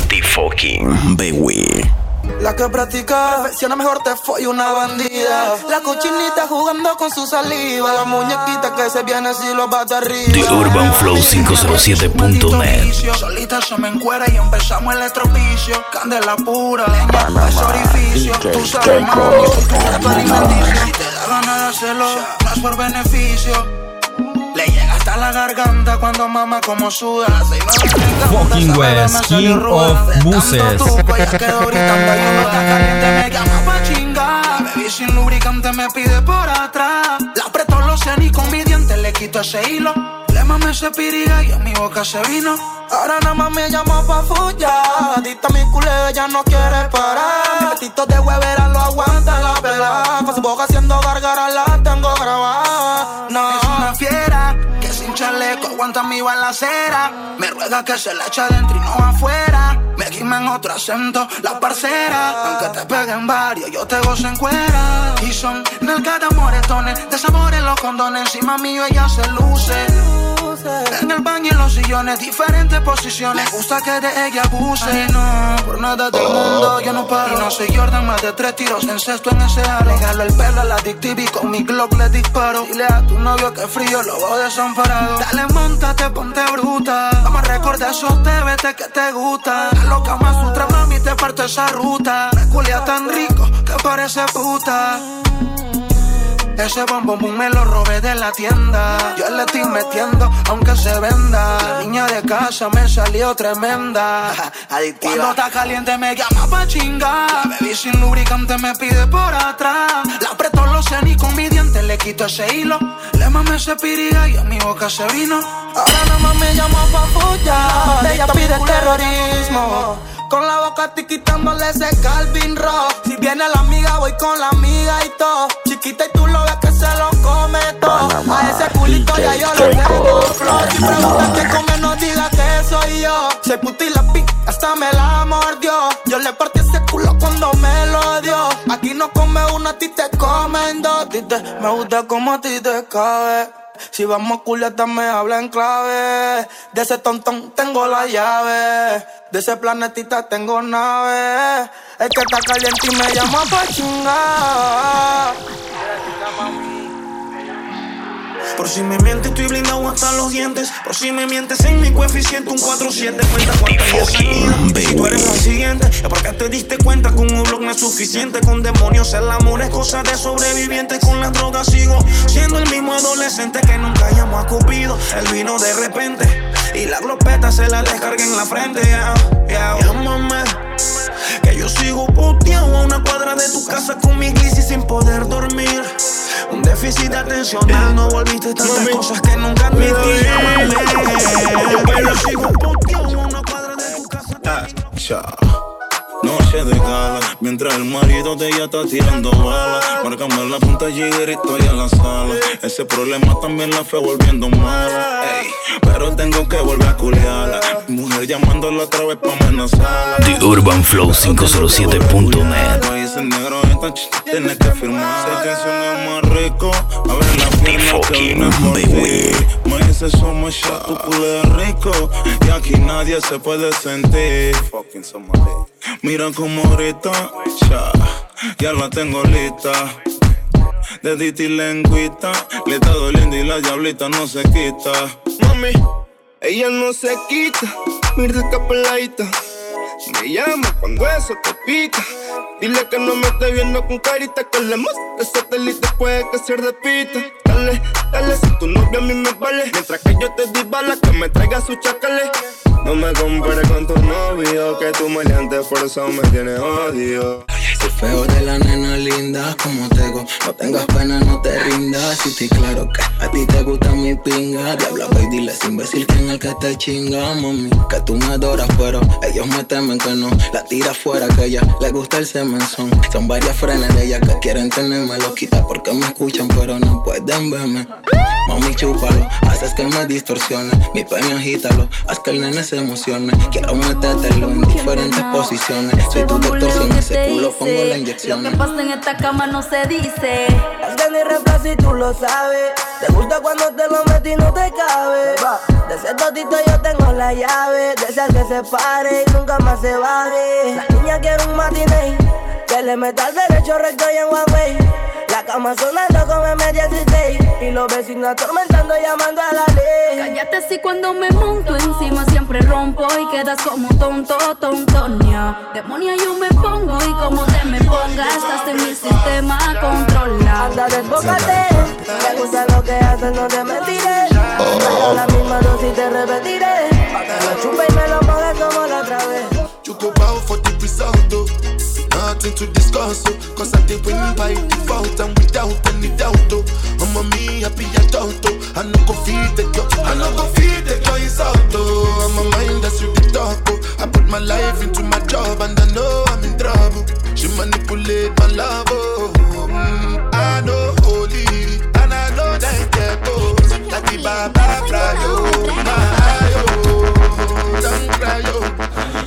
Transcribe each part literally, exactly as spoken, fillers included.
The fucking baby. La que practica perfecciona mejor te fue una bandida. La cochinita jugando con su saliva. La muñequita que se viene si lo bate arriba. The Urban Flow cinco cero siete punto net. Solita se me encuera y empezamos el estropicio. Candela pura, leña, es orificio. Tú sabes, mami, tu alimenticio. Si te da ganas de hacerlo, no es por beneficio. Le llega hasta la garganta cuando mama como suda. Fucking West, King of Buses. Me llama pa' chingar. Baby sin lubricante me pide por atrás. La apretó los senos y con mi diente le quito ese hilo. Le mamé ese piriga y en mi boca se vino. Ahora nada más me llama pa' follar. Adicta mi culé, ya no quiere parar. Mi petito de huevera lo aguanta la pelada. Con su boca haciendo gargara la tengo grabada. No, es una fiera que sin chaleco aguanta mi balacera. Me ruega que se la eche adentro y no afuera. Me quima en otro acento la parcera. Aunque te peguen varios, yo te gozo en cuera. Y son nalgadas moretones, de sabores los condones. Encima mío ella se luce. En el baño y en los sillones, diferentes posiciones. Me gusta que de ella abuse. Ay, no, por nada del mundo yo no paro. Y no soy Jordan, más de tres tiros en cesto en ese aro. Le jalo el pelo a la adictiva y con mi Glock le disparo. Dile a tu novio que frío lo voy desamparado. Dale, montate, ponte bruta. Vamos a recordar esos T V T que te gustan. La loca más sutra, mami, te parto esa ruta. Me culea tan rico que parece puta. Ese bombón boom me lo robé de la tienda. Yo le estoy metiendo aunque se venda. La niña de casa me salió tremenda. Adictiva. Cuando está caliente me llama pa' chingar. La baby sin lubricante me pide por atrás. La apretó los senos y con mi diente le quito ese hilo. Le mamé ese piriga y en mi boca se vino. Ahora nada más me llama pa' follar. Ella pide terrorismo. Con la boca estoy quitándole ese Calvin Rock. Si viene la amiga, voy con la amiga y todo. Chiquita y tú lo ves que se lo come todo. A ese culito ya yo lo tengo flow. Si preguntan qué come, no diga que soy yo. Se puta y la pica, hasta me la mordió. Yo le partí ese culo cuando me lo dio. Aquí no come uno, a ti te comen dos. Dite, me gusta como a ti te cabe. Si vamos culeta me habla en clave. De ese tontón tengo la llave. De ese planetita tengo nave. El que está caliente y me llama pa' chingar. Por si me mientes estoy blindado hasta los dientes. Por si me mientes en mi coeficiente un cuatro siete. Cuenta cuántas veces. Si tú eres la siguiente, es porque te diste cuenta que un blog no es suficiente. Con demonios el amor es cosa de sobrevivientes. Con las drogas sigo siendo el mismo adolescente que nunca llamó a Cupido. Él vino de repente y la glopeta se la descarga en la frente. Yeah, yeah. Llámame, que yo sigo puteado a una cuadra de tu casa con mi glissy sin poder dormir. Un déficit atencional, no volviste tantas Mami. Cosas que nunca admití. Llámame, que yo sigo puteado a una cuadra de tu casa. Ah, ya. Noche de gala, mientras el marido de ella está tirando balas. Márcame la punta jigger y estoy en la sala. Ese problema también la fue volviendo mala. Ey, pero tengo que volver a culiarla. Mi mujer llamándola otra vez pa' amenazarla. The Urban Flow cinco cero siete punto net. Ese negro esta ch... tienes que firmar. Esa canción es más rico. A ver la firma que vine por ti. Me dice somos shot, tu culé es rico. Y aquí nadie se puede sentir. Fucking somebody. Mira como ahorita, ya, ya la tengo lista. Dedito y lengüita, le está doliendo y la diablita no se quita. Mami, ella no se quita, mira esta peladita. Me llama cuando eso te pica. Dile que no me esté viendo con carita, que la música satélite puede que se repita. Dale, dale, si tu novia a mí me vale. Mientras que yo te di bala, que me traiga su chacale. No me compares con tu novio, que tu maleante por eso me tiene odio. El feo de la nena linda como Tego. No tengas pena, no te rindas. Y estoy claro que a ti te gusta mi pinga. Diabla, ve y dile ese imbécil que en el que te chinga, mami. Que tú me adoras, pero ellos me temen que no. La tira fuera, que a ella le gusta el semenzón. Son varias frenes de ellas que quieren tenerme loquita porque me escuchan, pero no pueden verme. Mami, chúpalo, haces que me distorsione. Mi pene agítalo, haz que el nene se emocione. Quiero metértelo en diferentes diferentes posiciones. Si tú te torsiones ese culo, pongo la inyección. Lo que pasa en esta cama no se dice. Es que ni refra si tú lo sabes. Te gusta cuando te lo metí y no te cabe. De ese totito yo tengo la llave. De esas que se pare y nunca más se baje. La niña quiere un matiné, que le meta al derecho recto y en one way. La cama sonando con M dieciséis y los vecinos atormentando llamando a la ley. Cállate si cuando me monto encima siempre rompo y quedas como tonto, tontonia. Demonia yo me pongo y como te me pongas estás en mi sistema controlado. Anda desbócate, me gusta lo que haces, no te mentiré. Pero la misma dosis te repetiré, pa' que lo chupe y me lo pongas como la otra vez. You go bow for the result, though. Nothing to discuss, oh. Cause I did win by default and without any doubt, oh. Mamma mia, be a toto. I no go feed the girl, I no go feed the girl, it's out, oh. I'm a mind that's you the talk, oh. I put my life into my job and I know I'm in trouble. She manipulate my love, oh. Mm, I know holy, and I know that devils. That the Baba cry, oh, my, oh. Don't cry, oh.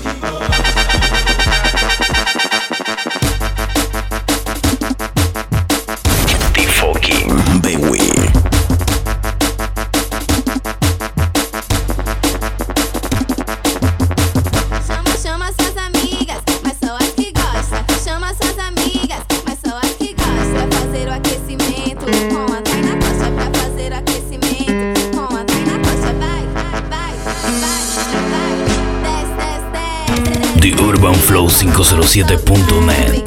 The Urban Flow cinco cero siete punto net.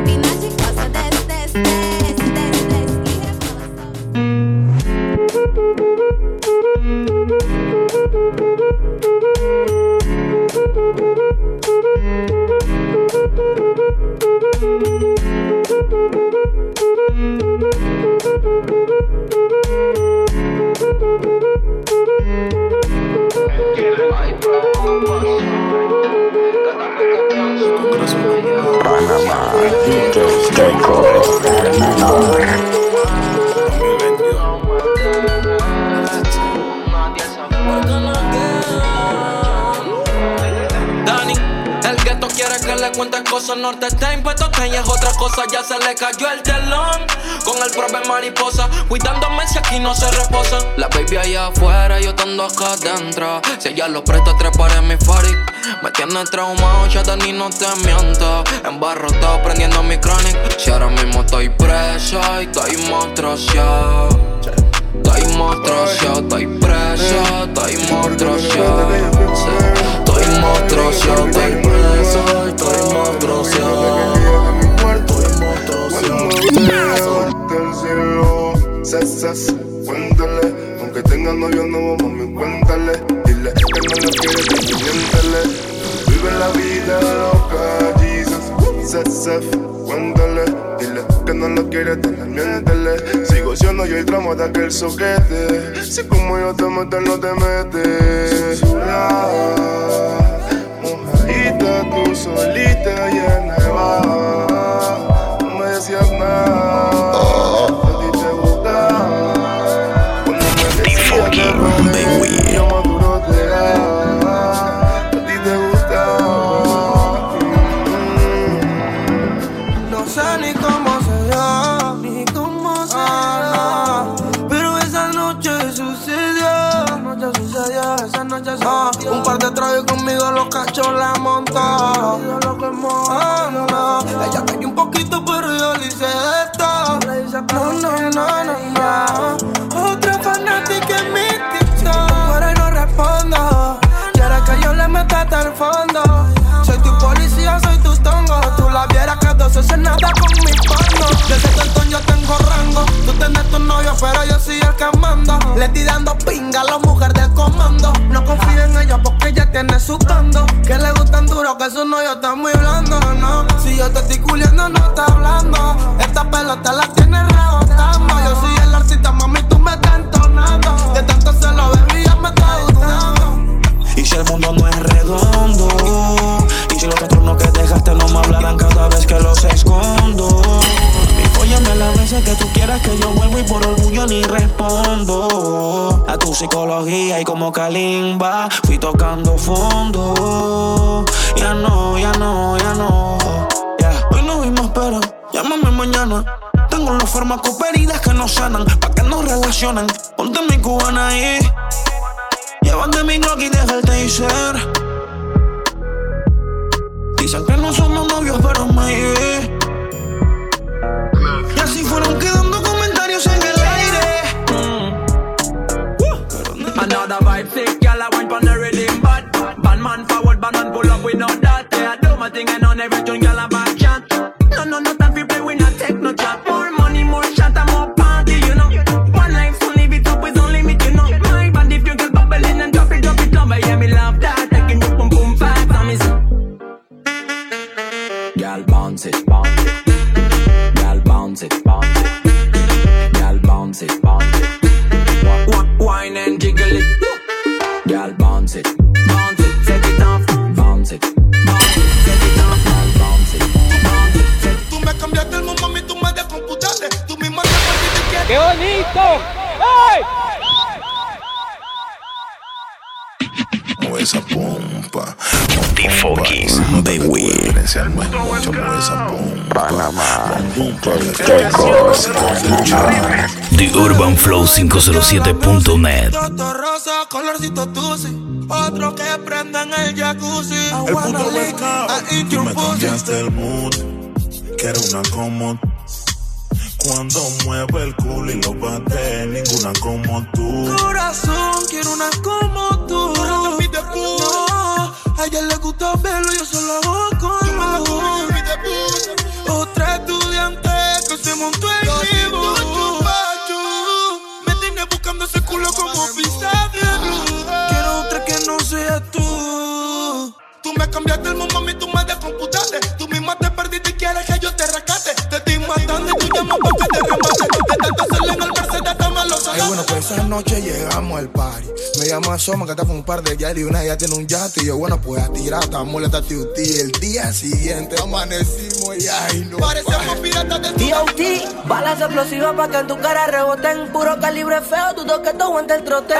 Norte está impuesto, que es otra cosa, ya se le cayó el telón. Con el propio mariposa, cuidándome si aquí no se reposa. La baby allá afuera, yo estando acá adentro. Si ella lo presta, trepar en mi Farik. Me tiene traumado, ya Dani no te miento. Embarrotado, prendiendo mi chronic. Si ahora mismo estoy preso y estoy monstruoso. Estoy monstruoso, estoy preso, estoy monstruoso. Estoy monstruoso, estoy preso, estoy monstruoso. Cesas, cuéntale, aunque tenga novio no mami, cuéntale. Dile que no lo quiere, miéntele. Vive la vida loca, Jesus. Cesas, cuéntale, dile que no lo quiere, miéntele. Sigo siendo yo el tramo de aquel soquete. Si como yo te meto, no te metes. Mojadita, tú solita y en el bar. No me decías nada. Un par de tragos conmigo los cachos la monta. Ah, no, no. Ella cayó un poquito pero yo le hice esto. No, no, no, no, no. Otra fanática en mi TikTok, pero no respondo. Quiere que yo le meta hasta el fondo. Soy tu policía, soy tu tongo. Tú la vieras que dos haces nada con mi fondo. Desde Cantón yo tengo rango. Tú tienes tu novio pero yo soy el que mando. Le estoy dando pinga a la mujer del comando. No confío en ella porque ella tiene su bando. Que le gustan duro, que su novio está muy blando, no. Si yo te estoy culiando, no está hablando. Esta pelota la tiene rebotando. Yo soy el artista, mami, tú me estás entonando. De tanto se lo bebí, ya me está gustando. Y si el mundo no es redondo, y si los trastornos que dejaste no me hablarán cada vez que los escondo. Y óyeme las veces que tú quieras que yo vuelvo y por orgullo ni respondo. A tu psicología y como Kalimba fui tocando fondo. Ya no forma heridas que no sanan, pa' que nos relacionen. Ponte mi cubana ahí, llévate mi Glock y deja el taser. Dicen que no somos novios, pero maybe. Y así fueron quedando comentarios en el aire. mm. Another vibe sick, y'all a wine pon the rhythm bad. Bad man forward, bad man pull up, we know that. Yeah, I do my thing and on every tune, y'all a back chat. No, no, no time to play, we not take no chat. More money, more shot, and more party, you know. One life, so leave it up, it's only limit, you know. My band, if you get bubbling and drop it, drop it, love, yeah, me love that. Taking you boom, boom, fast, and me say, y'all bounce it, bounce it. Y'all bounce it, bounce it. Y'all bounce it, bounce it. Wine and jiggle it. Y'all bounce it, bounce it, set it off, bounce it, bounce it, set it off, bounce it, bounce it, set it. Tú me cambiaste el mundo, mami, tú me descomputaste. Tú misma te perdiste que... ¡Qué bonito! ¡Ay! Mueve esa pompa. The Focus, baby. Mucho mueve esa pompa. Panamá. The Urban Flow cinco cero siete punto net. Toto rosa, colorcito tusi. Otro que prenda en el jacuzzi. El puto pescado. Tú me cambiaste el mood. Quiero una como cuando mueve el culo y lo bate. Ninguna como tú. Corazón, quiero una como tú. No, a ella le gusta verlo, yo solo hago como. Otra estudiante que se montó en mi bus. Me tiene buscando ese culo como pista de luz. Quiero otra que no sea tú. Tú me cambiaste el mundo, mami, tú me descomputaste. Tú misma te perdiste y quieres que yo te rescate. Te estoy matando y tú llamas pa' que te remate. De tanto hacerle en el Mercedes hasta me lo sacaste. Ay, bueno, pues esa noche llegamos al party. Me llama Soma, que está con un par de yari y una ya tiene un yate. Y yo, bueno, pues a tirar, estamos la tati. El día siguiente amanecimos y ay, no. Parecemos piratas de D O T, balas explosivas pa' que en tu cara reboten. Puro calibre feo, dudo que te aguante el trote.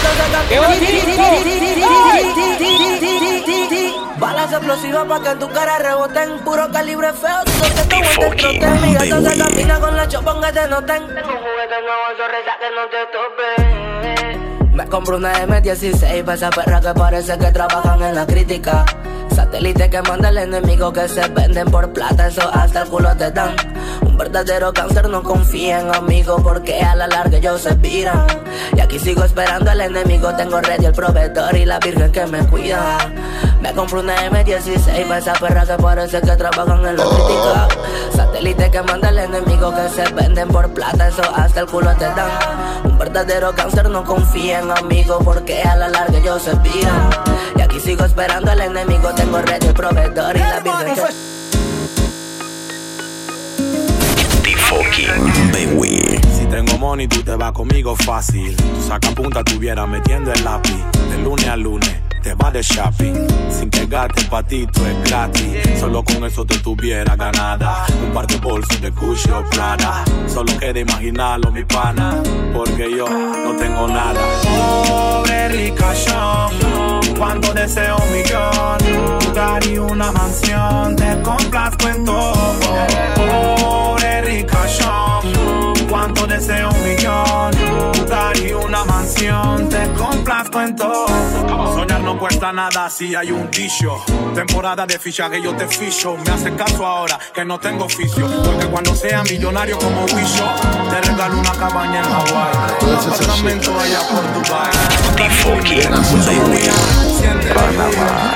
Balas explosivas pa' que en tu cara reboten. Puro calibre feo, dudo que te aguante el trote. Mi gato se camina con la chopa que te noten. Tengo un juguete nuevo, sorpresa que no te tope. Me compro una M dieciséis pa' esa perra que parece que trabajan en la crítica. Satélite que manda el enemigo que se venden por plata, eso hasta el culo te dan. Un verdadero cáncer no confía en amigos porque a la larga ellos se viran. Y aquí sigo esperando al enemigo, tengo ready el proveedor y la virgen que me cuida. Me compro una M dieciséis pa' esa perra que parece que trabajan en la crítica. Satélite que manda el enemigo que se venden por plata, eso hasta el culo te dan. Un verdadero cáncer no confía en amigos porque a la larga ellos se viran. Y aquí sigo esperando al enemigo, tengo ready el proveedor y la virgen que... The fucking baby. Si tengo money, tú te vas conmigo fácil. Tú saca punta, tuviera metiendo el lápiz. De lunes a lunes, te vas de shopping. Sin que gastes patito es gratis. Solo con eso te tuviera ganada. Un par de bolsos de Gucci o Prada. Solo queda imaginarlo, mi pana. Porque yo no tengo nada. Pobre ricachón, cuando deseo un millón, lugar y una mansión, te complazco en todo. Pobre ricachón, cuando deseo un millón, lugar y una mansión, te complazco en todo. Soñar no cuesta nada si hay un dicho. Temporada de fichaje yo te ficho. Me hace caso ahora que no tengo oficio, porque cuando sea millonario como Wisho, te regalo una cabaña en Hawái, un apartamento allá por Dubai. The fucking baby. Panamá.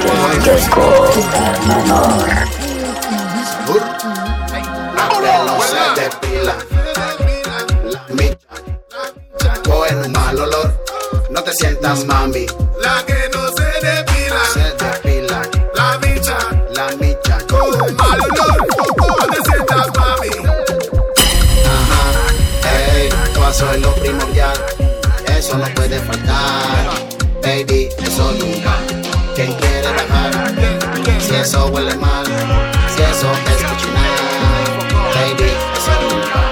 No se depila. La micha coge un mal olor. No te sientas, mami. La que no se depila. Se depila. La micha. La micha coge un mal olor. No te sientas, mami. Ajá. Ey, tú eso es lo primordial. Eso no puede faltar. Baby, eso nunca. ¿Quién quiere bajar? Si eso huele mal, si eso es cochinar, baby, eso nunca.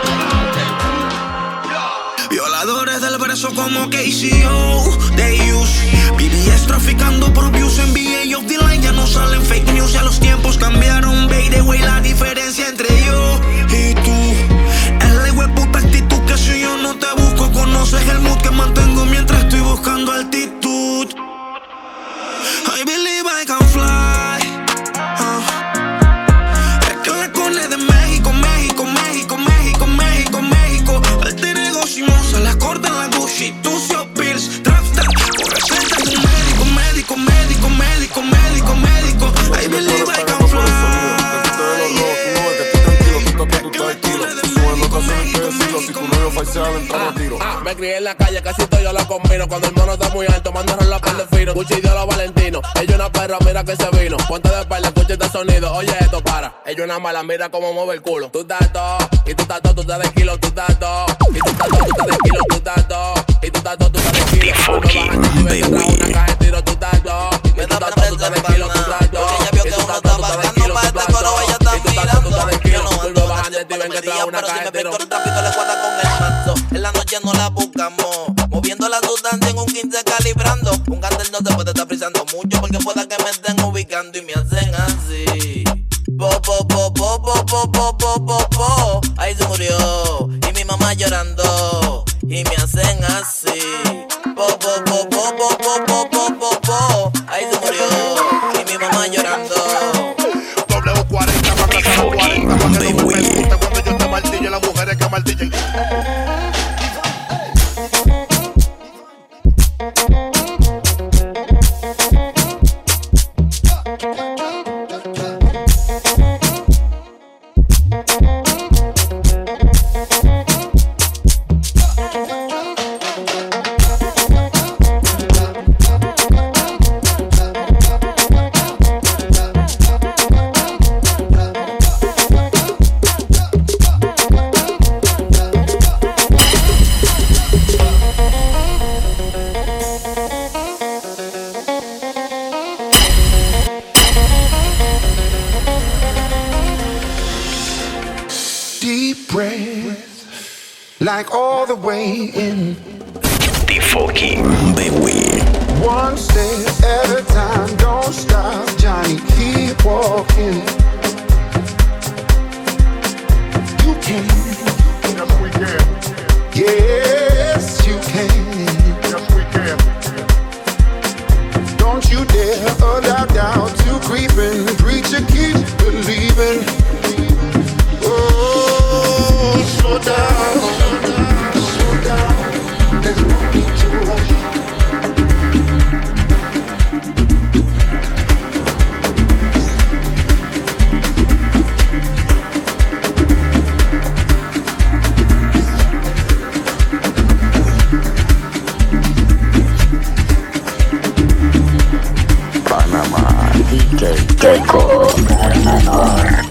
Violadores del verso como K C O, they use B B S traficando por views en B A of the line. Ya no salen fake news, ya los tiempos cambiaron. By the way, la diferencia entre yo y tú es Me crié en la calle, casi todo yo lo combino. Cuando el mono está muy alto, mandaron la perla fino. Gucci dio los Valentinos. Ella una perra, mira que se vino. Ponte de perla, escucha este sonido. Oye, esto para. Ella una mala, mira cómo mueve el culo. Tú estás todo, y tú estás todo, tú estás de kilo, tú estás todo. Y tú estás todo, tú estás de kilo, tú estás todo. Y tú estás todo, tú estás de kilo. Fucking baby. Una caja de tiro, tú estás todo. Y tú estás todo, tú estás de kilo, tú estás todo. Ella vio que uno estaba bajando para este coro, ella está mirando. Yo no ando bajando para el mediodía, pero si me pinto el trapito le cuadra con el mazo. En la noche no la buscamos, moviendo la sustancia en un quince calibrando. Un cartel no se puede estar frisando mucho porque pueda que me estén ubicando y me hacen así. Po, po, po, po, po, po, po, po, po, po. Ahí se murió y mi mamá llorando y me hacen así. Po, po, po, po, po, po, po, po, po, po. Ahí se murió y mi mamá llorando. W cuarenta para que sea cuarenta, para que no me gusta cuando yo te martillo, las mujeres que martillen. Like all the way in. The fucking baby. One step at a time, don't stop, Johnny, keep walking. You can. Yes, we can. Yes, you can. Yes, we can. Don't you dare allow doubt to creep in. Preacher, keep believing. Oh, slow down. Panamá, D J Keiko, el menor.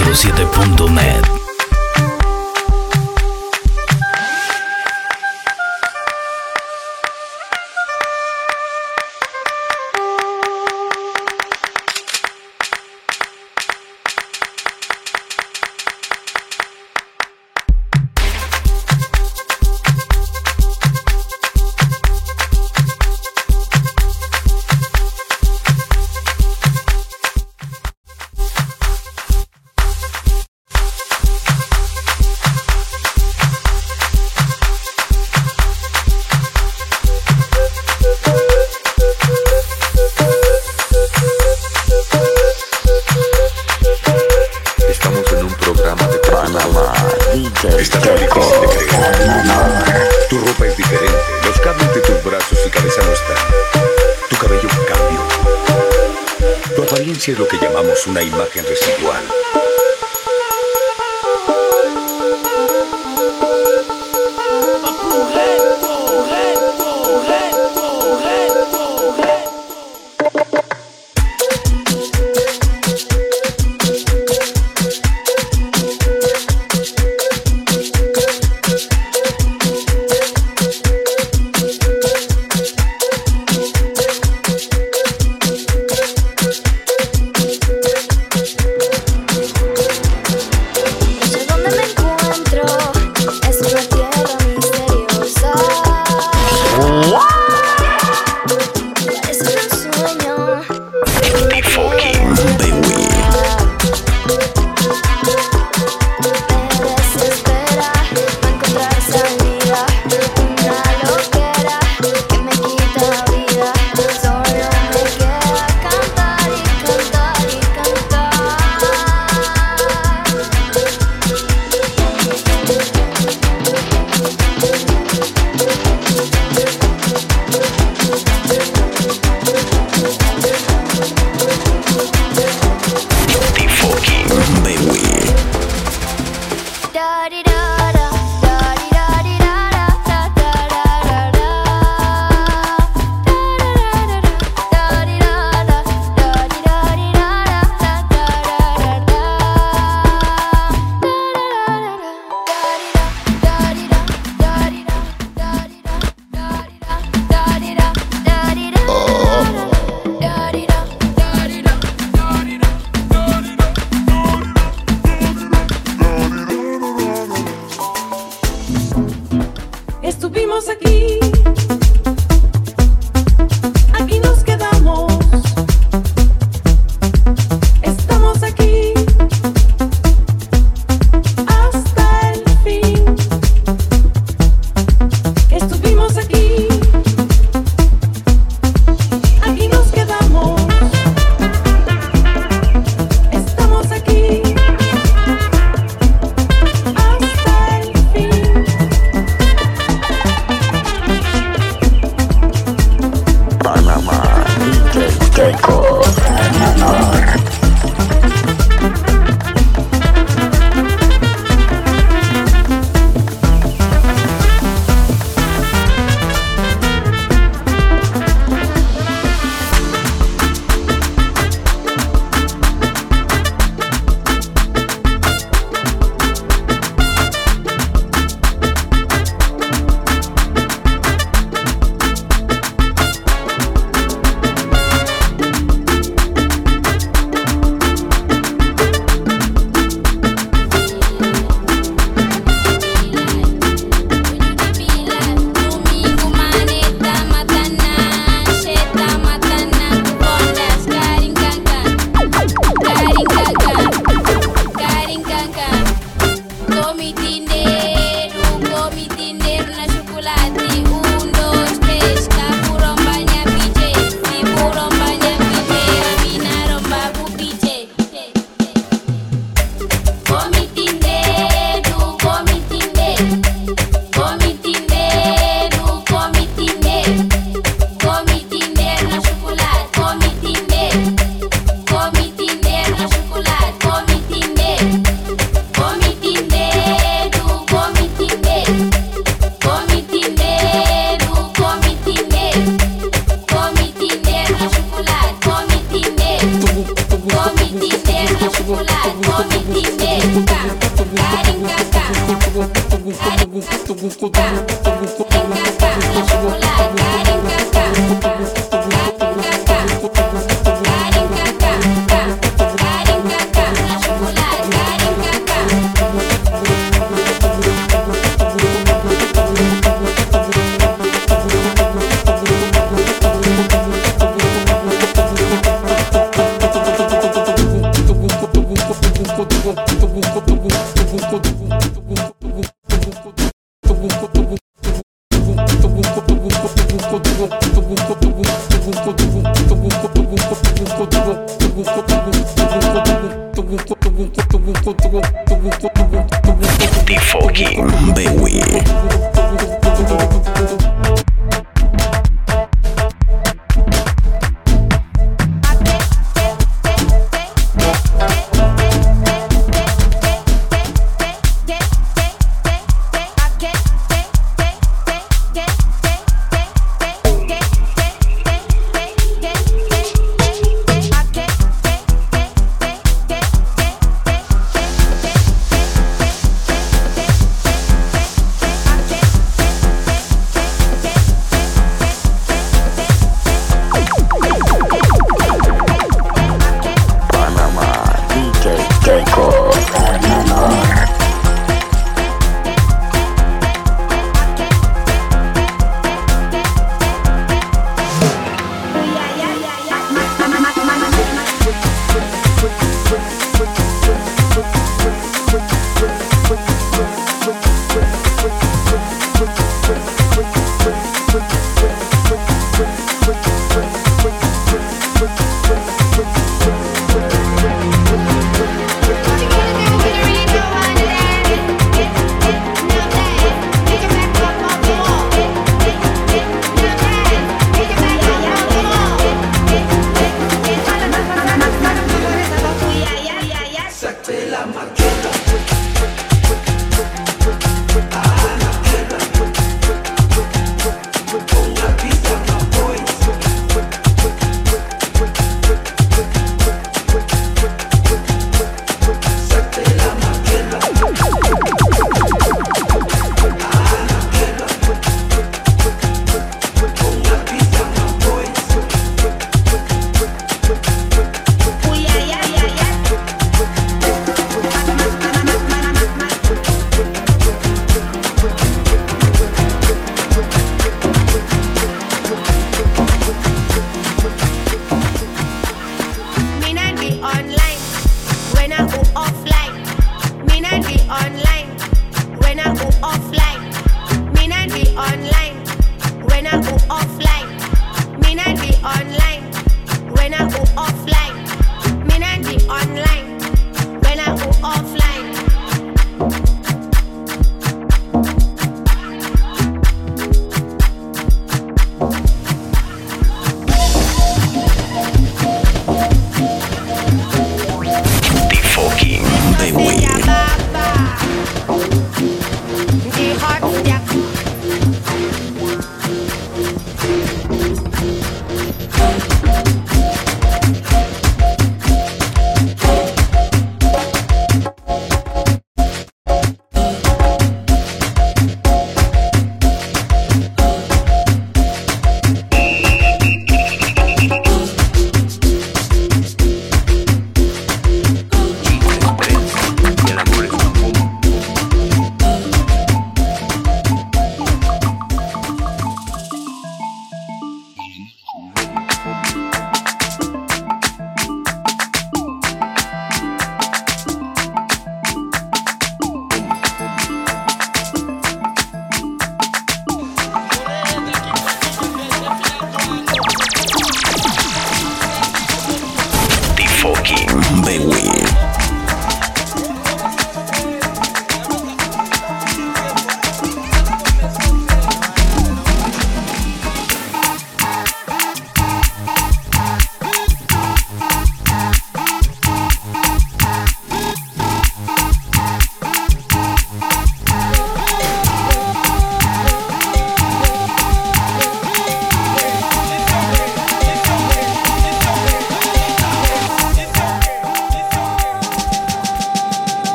cero siete punto net. Estás fabricado de creer. Tu ropa es diferente, los cables de tus brazos y cabeza no están. Tu cabello cambió. Tu apariencia es lo que llamamos una imagen residual. Estuvimos aquí, aquí nos quedamos, estamos aquí hasta el fin. Estuvimos aquí, aquí nos quedamos, estamos aquí hasta el fin. The fucking baby.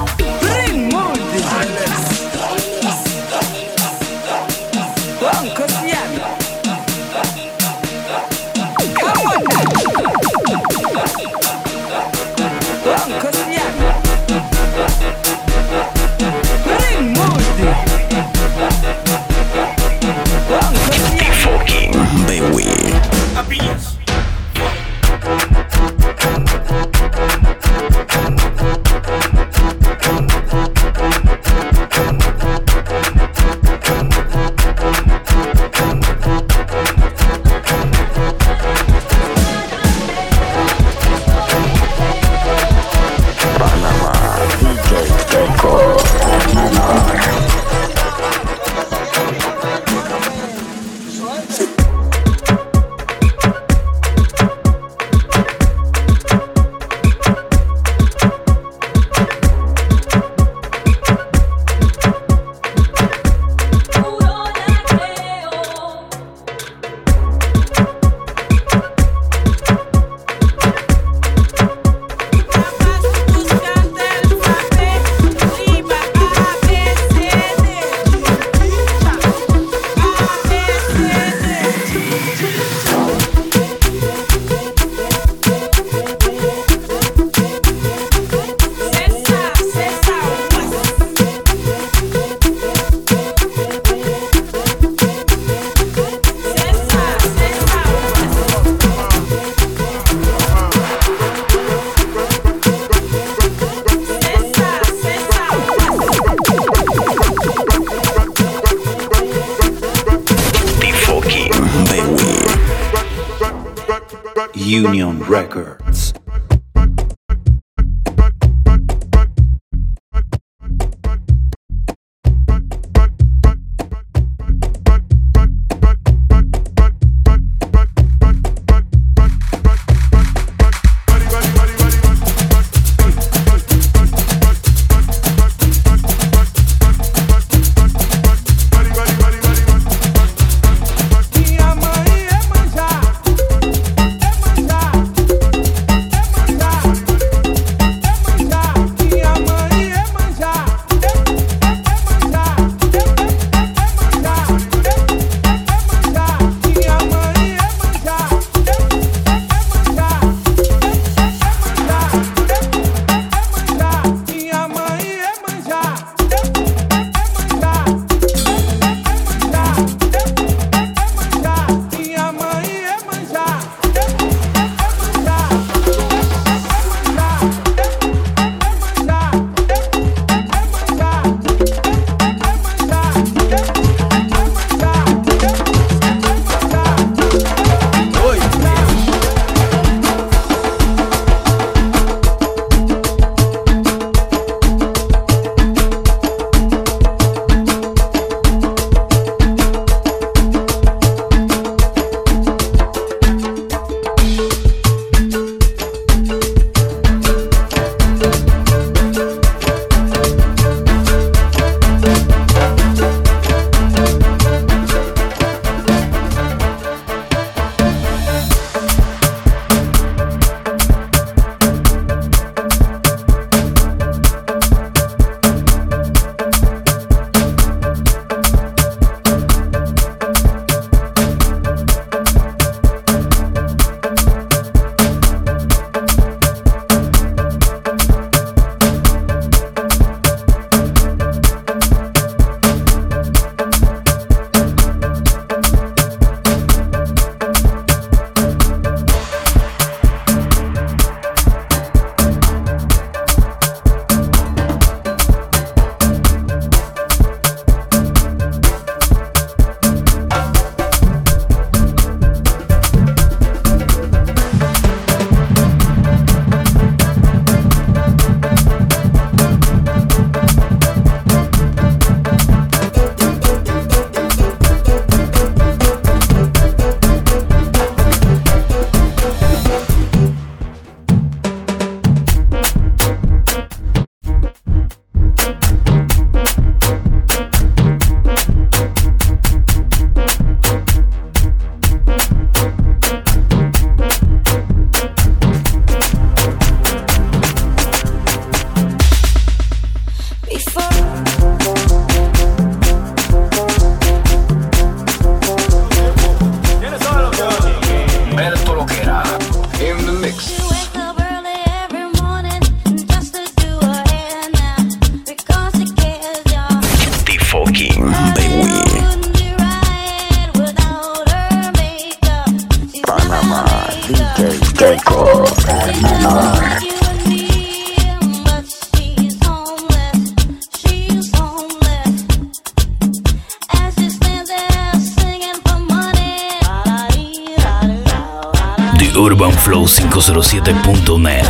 Union Records. Minha mãe é manjar, é manjar. urban flow cinco cero siete punto net.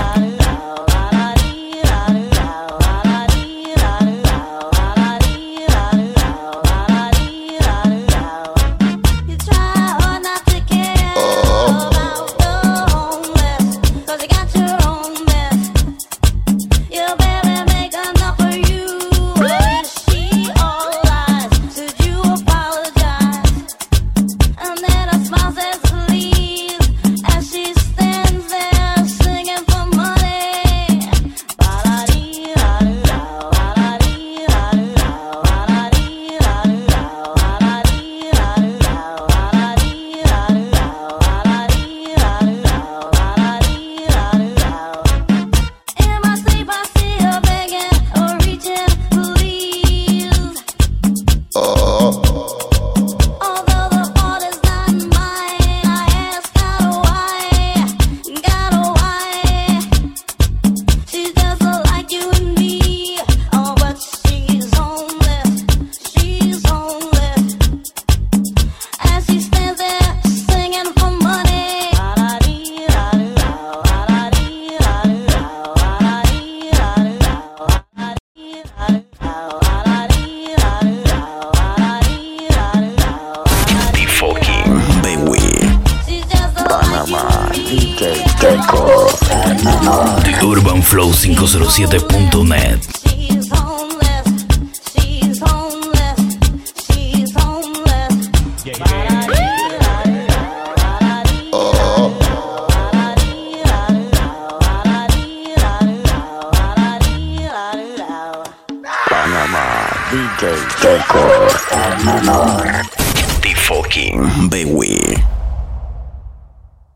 The urban flow cinco cero siete punto net. The fucking baby.